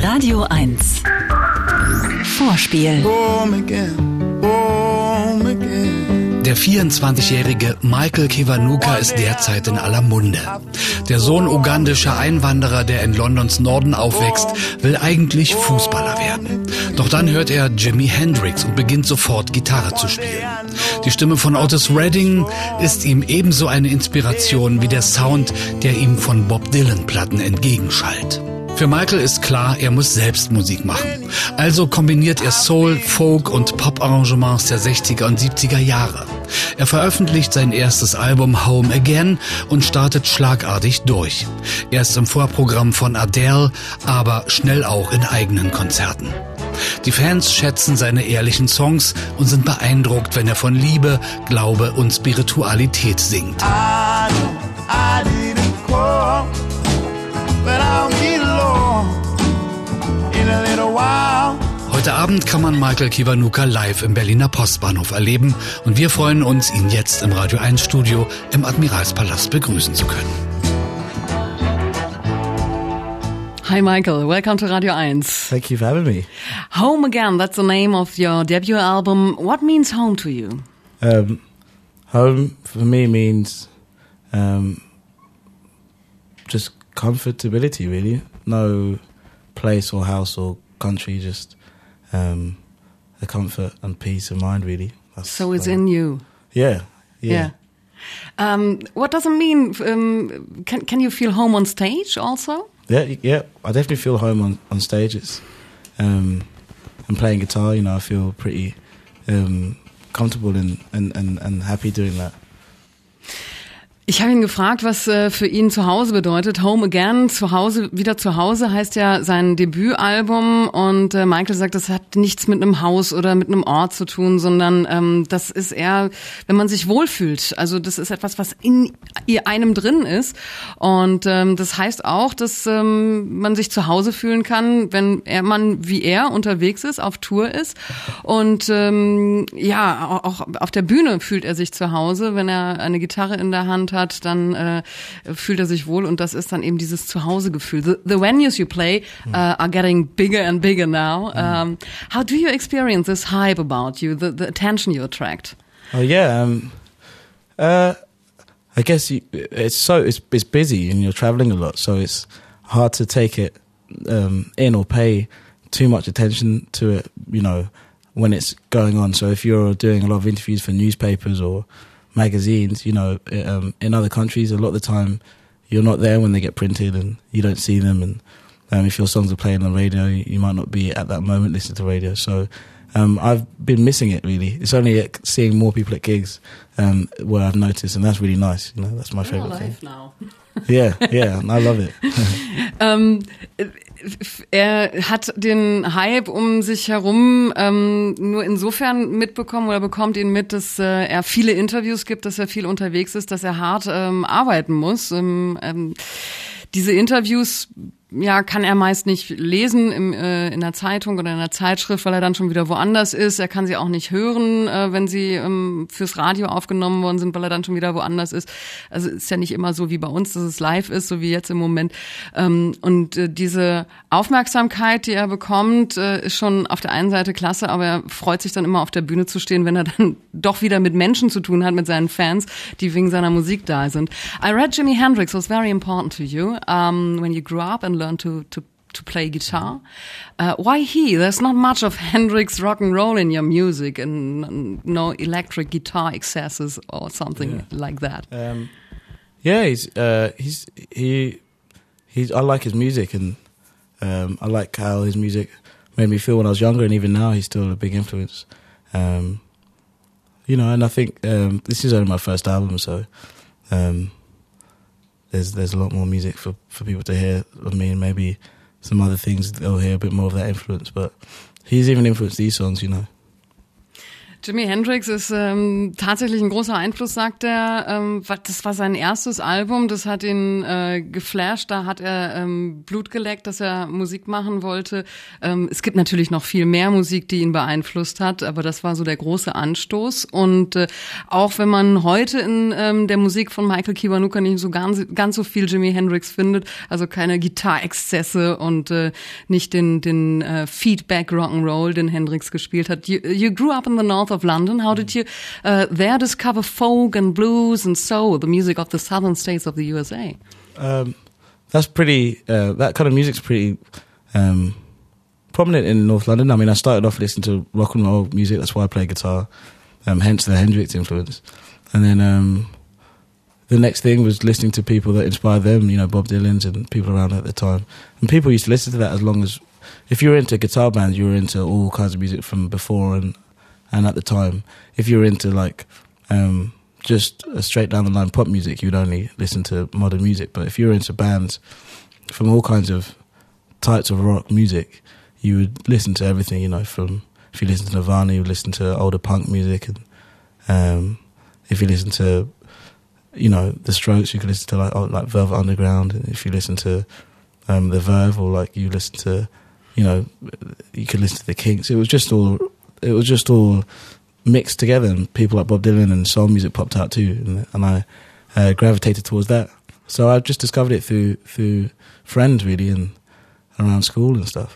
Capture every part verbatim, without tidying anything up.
Radio eins Vorspiel. Der vierundzwanzigjährige Michael Kiwanuka ist derzeit in aller Munde. Der Sohn ugandischer Einwanderer, der in Londons Norden aufwächst, will eigentlich Fußballer werden. Doch dann hört er Jimi Hendrix und beginnt sofort Gitarre zu spielen. Die Stimme von Otis Redding ist ihm ebenso eine Inspiration wie der Sound, der ihm von Bob Dylan-Platten entgegenschallt. Für Michael ist klar, er muss selbst Musik machen. Also kombiniert er Soul, Folk und Pop-Arrangements der sechziger und siebziger Jahre. Er veröffentlicht sein erstes Album Home Again und startet schlagartig durch. Er ist im Vorprogramm von Adele, aber schnell auch in eigenen Konzerten. Die Fans schätzen seine ehrlichen Songs und sind beeindruckt, wenn er von Liebe, Glaube und Spiritualität singt. I I didn't call, but I'll be alone in a little while. Heute Abend kann man Michael Kiwanuka live im Berliner Postbahnhof erleben und wir freuen uns, ihn jetzt im Radio eins Studio im Admiralspalast begrüßen zu können. Hi Michael, welcome to Radio eins. Thank you for having me. Home Again, that's the name of your debut album. What means home to you? Um, home for me means um, just comfortability, really. No place or house or country, just um, the comfort and peace of mind, really. That's so it's like, in you. Yeah, yeah. yeah. Um, what does it mean? Um, can can you feel home on stage also? Yeah, yeah. I definitely feel home on on stage. It's um, and playing guitar. You know, I feel pretty um, comfortable and, and, and, and happy doing that. Ich habe ihn gefragt, was äh, für ihn zu Hause bedeutet. Home Again, zu Hause, wieder zu Hause heißt ja sein Debütalbum und äh, Michael sagt, das hat nichts mit einem Haus oder mit einem Ort zu tun, sondern ähm, das ist eher, wenn man sich wohlfühlt. Also das ist etwas, was in ihr einem drin ist und ähm, das heißt auch, dass ähm, man sich zu Hause fühlen kann, wenn er man wie er unterwegs ist, auf Tour ist und ähm, ja, auch auf der Bühne fühlt er sich zu Hause, wenn er eine Gitarre in der Hand hat, dann äh, fühlt er sich wohl und das ist dann eben dieses Zuhausegefühl. The, the venues you play uh, are getting bigger and bigger now. Um, how do you experience this hype about you, the, the attention you attract? Oh yeah, um, uh, I guess you, it's so it's it's busy and you're traveling a lot, so it's hard to take it um, in or pay too much attention to it, you know, when it's going on. So if you're doing a lot of interviews for newspapers or magazines, you know, um, in other countries, a lot of the time you're not there when they get printed and you don't see them. And um, if your songs are playing on radio, you, you might not be at that moment listening to radio. So um, I've been missing it, really. It's only at seeing more people at gigs um, where I've noticed, and that's really nice. You know, that's my favourite thing. Now. Yeah, yeah, I love it. um, Er hat den Hype um sich herum ähm, nur insofern mitbekommen oder bekommt ihn mit, dass äh, er viele Interviews gibt, dass er viel unterwegs ist, dass er hart ähm, arbeiten muss. Ähm, ähm, diese Interviews ja, kann er meist nicht lesen im, äh, in der Zeitung oder in der Zeitschrift, weil er dann schon wieder woanders ist. Er kann sie auch nicht hören, äh, wenn sie ähm, fürs Radio aufgenommen worden sind, weil er dann schon wieder woanders ist. Also ist ja nicht immer so wie bei uns, dass es live ist, so wie jetzt im Moment. Ähm, und äh, diese Aufmerksamkeit, die er bekommt, äh, ist schon auf der einen Seite klasse, aber er freut sich dann immer auf der Bühne zu stehen, wenn er dann doch wieder mit Menschen zu tun hat, mit seinen Fans, die wegen seiner Musik da sind. I read Jimi Hendrix was very important to you um, when you grew up and learn to to to play guitar. Uh, why he? There's not much of Hendrix rock and roll in your music, and no electric guitar excesses or something yeah. like that. Um, yeah, he's uh, he's he he's. I like his music, and um, I like how his music made me feel when I was younger, and even now he's still a big influence. Um, you know, and I think um, this is only my first album, so. Um, There's there's a lot more music for, for people to hear of me, and maybe some other things they'll hear a bit more of that influence. But he's even influenced these songs, you know. Jimi Hendrix ist ähm, tatsächlich ein großer Einfluss, sagt er. Ähm, das war sein erstes Album, das hat ihn äh, geflasht. Da hat er ähm, Blut geleckt, dass er Musik machen wollte. Ähm, es gibt natürlich noch viel mehr Musik, die ihn beeinflusst hat, aber das war so der große Anstoß. Und äh, auch wenn man heute in ähm, der Musik von Michael Kiwanuka nicht so ganz, ganz so viel Jimi Hendrix findet, also keine Gitarrexzesse und äh, nicht den, den äh, Feedback Rock'n'Roll, den Hendrix gespielt hat. You, you grew up in the north of London. How did you uh, there discover folk and blues and soul, the music of the southern states of the U S A? Um, that's pretty, uh, that kind of music's pretty um, prominent in North London. I mean, I started off listening to rock and roll music, that's why I play guitar, um, hence the Hendrix influence. And then um, the next thing was listening to people that inspired them, you know, Bob Dylan's and people around at the time. And people used to listen to that as long as, if you were into guitar bands, you were into all kinds of music from before and And at the time, if you were into like um, just a straight down the line pop music, you'd only listen to modern music. But if you were into bands from all kinds of types of rock music, you would listen to everything. You know, from if you listen to Nirvana, you would listen to older punk music, and um, if you listen to, you know, the Strokes, you could listen to like oh, like Velvet Underground. And if you listen to um, the Verve, or like you listen to, you know, you could listen to the Kinks. It was just all. It was just all mixed together, and people like Bob Dylan and soul music popped out too, and, and I uh, gravitated towards that. So I just discovered it through through friends really, and around school and stuff.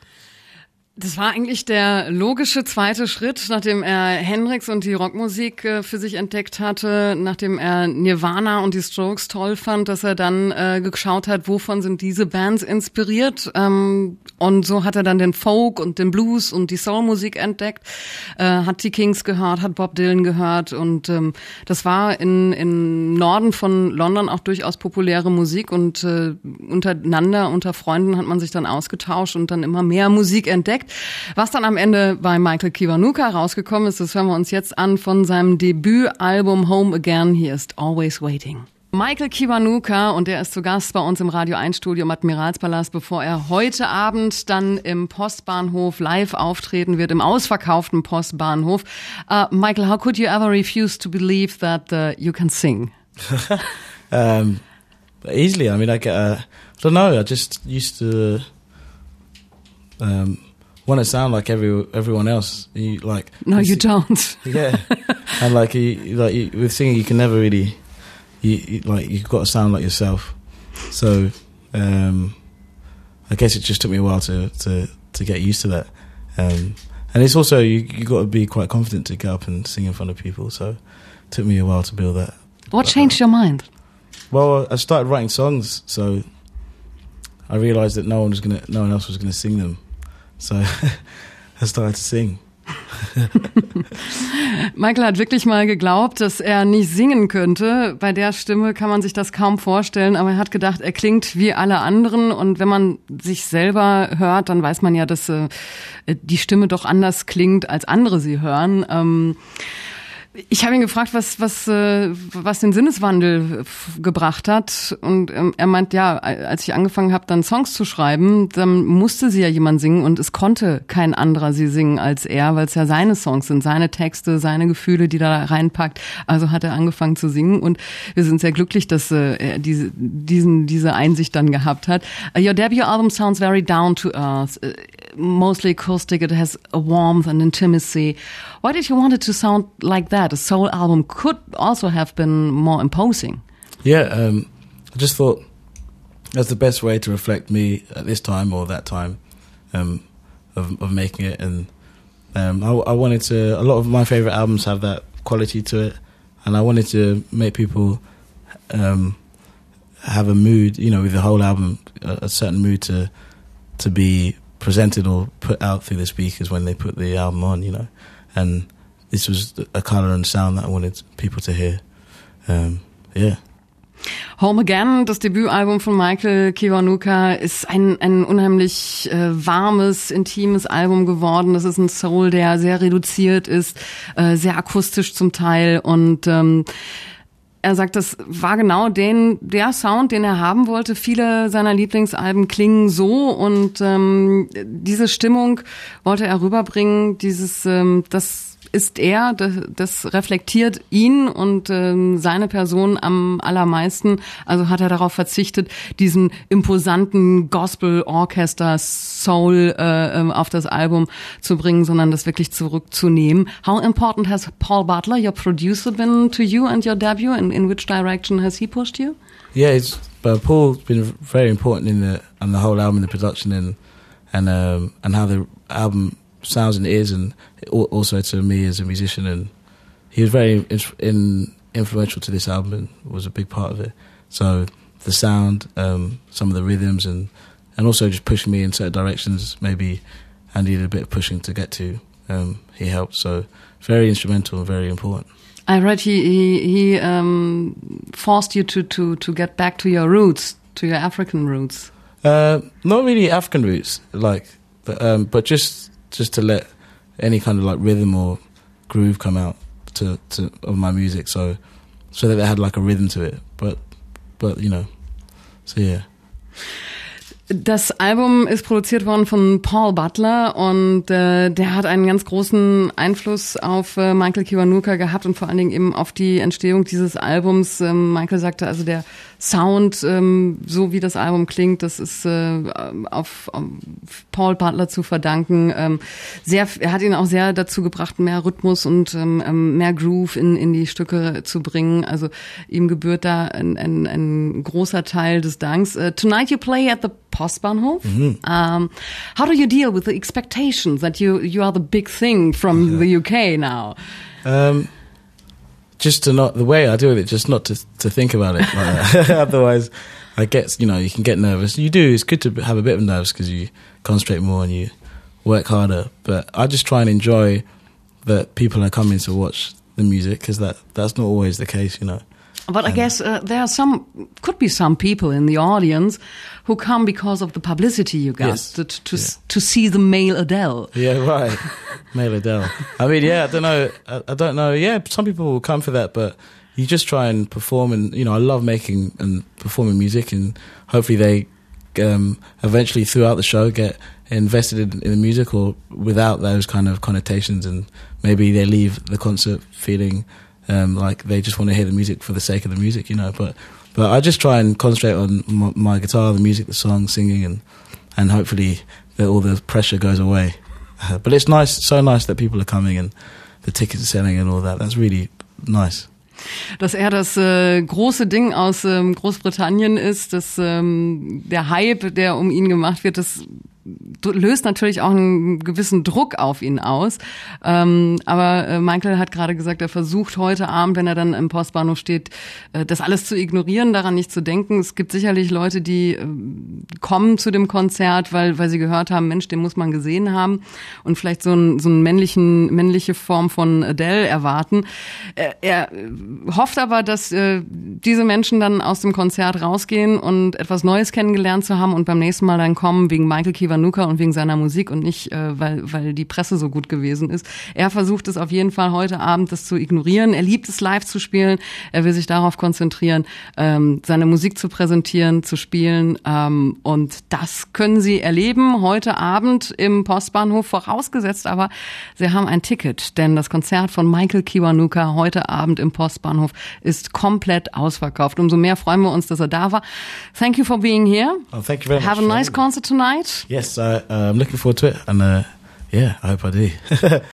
Das war eigentlich der logische zweite Schritt, nachdem er Hendrix und die Rockmusik äh, für sich entdeckt hatte, nachdem er Nirvana und die Strokes toll fand, dass er dann äh, geschaut hat, wovon sind diese Bands inspiriert. Ähm, und so hat er dann den Folk und den Blues und die Soulmusik entdeckt, äh, hat die Kinks gehört, hat Bob Dylan gehört und ähm, das war in im Norden von London auch durchaus populäre Musik und äh, untereinander, unter Freunden hat man sich dann ausgetauscht und dann immer mehr Musik entdeckt. Was dann am Ende bei Michael Kiwanuka rausgekommen ist, das hören wir uns jetzt an von seinem Debütalbum Home Again. Hier ist Always Waiting. Michael Kiwanuka, und der ist zu Gast bei uns im Radio eins Studio im Admiralspalast, bevor er heute Abend dann im Postbahnhof live auftreten wird, im ausverkauften Postbahnhof. Uh, Michael, how could you ever refuse to believe that uh, you can sing? um, easily. I mean, I get, uh, I don't know, I just used to um, want to sound like every everyone else. You, like No, you don't. Yeah. And like, you, like you, with singing, you can never really... You, you like you've got to sound like yourself, so um, I guess it just took me a while to to, to get used to that, um, and it's also you you got to be quite confident to get up and sing in front of people. So it took me a while to build that. What changed your mind? Well, I started writing songs, so I realised that no one was gonna, no one else was gonna sing them, so I started to sing. Michael hat wirklich mal geglaubt, dass er nicht singen könnte. Bei der Stimme kann man sich das kaum vorstellen, aber er hat gedacht, er klingt wie alle anderen und wenn man sich selber hört, dann weiß man ja, dass äh, die Stimme doch anders klingt, als andere sie hören. Ähm, Ich habe ihn gefragt, was was äh, was den Sinneswandel f- gebracht hat und ähm, er meint, ja, als ich angefangen habe, dann Songs zu schreiben, dann musste sie ja jemand singen und es konnte kein anderer sie singen als er, weil es ja seine Songs sind, seine Texte, seine Gefühle, die da reinpackt. Also hat er angefangen zu singen und wir sind sehr glücklich, dass äh, er diese diesen diese Einsicht dann gehabt hat. Uh, your debut album sounds very down to earth, uh, mostly acoustic. It has a warmth and intimacy. Why did you want it to sound like that? A soul album could also have been more imposing. Yeah, um, I just thought that's the best way to reflect me at this time or that time um, of, of making it. And um, I, I wanted to, a lot of my favourite albums have that quality to it. And I wanted to make people um, have a mood, you know, with the whole album, a, a certain mood to to be presented or put out through the speakers when they put the album on, you know. And this was a colour and sound that I wanted people to hear. Um, yeah. Home Again, das Debütalbum von Michael Kiwanuka, ist ein, ein unheimlich äh, warmes, intimes Album geworden. Das ist ein Soul, der sehr reduziert ist, äh, sehr akustisch zum Teil und ähm, er sagt, das war genau den, der Sound, den er haben wollte. Viele seiner Lieblingsalben klingen so und ähm, diese Stimmung wollte er rüberbringen, dieses, ähm, das ist er, das, das reflektiert ihn und ähm, seine Person am allermeisten. Also hat er darauf verzichtet, diesen imposanten Gospel-Orchester Soul äh, auf das Album zu bringen, sondern das wirklich zurückzunehmen. How important has Paul Butler, your producer, been to you and your debut? In, in which direction has he pushed you? Yeah, it's, but Paul's been very important in the on the whole album, the production and and um, and how the album sounds and is, and also to me as a musician, and he was very in, in, influential to this album and was a big part of it. So the sound, um, some of the rhythms, and and also just pushing me in certain directions. Maybe I needed a bit of pushing to get to. Um, he helped, so very instrumental and very important. I read he he, he um, forced you to, to, to get back to your roots, to your African roots. Uh, not really African roots, like, but, um, but just. just to let any kind of like rhythm or groove come out to, to of my music, so so that it had like a rhythm to it. But but you know, so yeah. Das Album ist produziert worden von Paul Butler und äh, der hat einen ganz großen Einfluss auf äh, Michael Kiwanuka gehabt und vor allen Dingen eben auf die Entstehung dieses Albums. Ähm, Michael sagte, also der Sound, ähm, so wie das Album klingt, das ist äh, auf, auf Paul Butler zu verdanken. Ähm, sehr, er hat ihn auch sehr dazu gebracht, mehr Rhythmus und ähm, mehr Groove in, in die Stücke zu bringen. Also ihm gebührt da ein, ein, ein großer Teil des Danks. Uh, tonight you play at the Postbahnhof. Mm-hmm. Um, how do you deal with the expectations that you you are the big thing from yeah. the U K now? Um, just to not the way I do it, just not to to think about it. Like otherwise, I get you know you can get nervous. You do. It's good to have a bit of nerves because you concentrate more and you work harder. But I just try and enjoy that people are coming to watch the music because that that's not always the case, you know. But I guess uh, there are some, could be some people in the audience who come because of the publicity you got yes. to to, yeah. to see the male Adele. Yeah, right. Male Adele. I mean, yeah, I don't know. I, I don't know. Yeah, some people will come for that, but you just try and perform. And you know, I love making and performing music, and hopefully they um, eventually throughout the show get invested in, in the music, or without those kind of connotations, and maybe they leave the concert feeling. Um, like they just want to hear the music for the sake of the music, you know. But but I just try and concentrate on my, my guitar, the music, the song, singing, and and hopefully that all the pressure goes away. Uh, but it's nice, so nice that people are coming and the tickets are selling and all that. That's really nice. Dass er das äh, große Ding aus ähm, Großbritannien ist, dass ähm, der Hype, der um ihn gemacht wird, das löst natürlich auch einen gewissen Druck auf ihn aus. Ähm, aber äh, Michael hat gerade gesagt, er versucht heute Abend, wenn er dann im Postbahnhof steht, äh, das alles zu ignorieren, daran nicht zu denken. Es gibt sicherlich Leute, die äh, kommen zu dem Konzert, weil weil sie gehört haben, Mensch, den muss man gesehen haben und vielleicht so ein so einen männlichen männliche Form von Adele erwarten. Äh, er hofft aber, dass äh, diese Menschen dann aus dem Konzert rausgehen und etwas Neues kennengelernt zu haben und beim nächsten Mal dann kommen wegen Michael Kiwanuka und wegen seiner Musik und nicht, äh, weil weil die Presse so gut gewesen ist. Er versucht es auf jeden Fall heute Abend, das zu ignorieren. Er liebt es, live zu spielen. Er will sich darauf konzentrieren, ähm, seine Musik zu präsentieren, zu spielen. Ähm, und das können Sie erleben heute Abend im Postbahnhof, vorausgesetzt aber, Sie haben ein Ticket. Denn das Konzert von Michael Kiwanuka heute Abend im Postbahnhof ist komplett ausverkauft. Umso mehr freuen wir uns, dass er da war. Thank you for being here. Oh, thank you very much. Have a nice concert tonight. Yes, I, uh, I'm looking forward to it, and uh, yeah, I hope I do.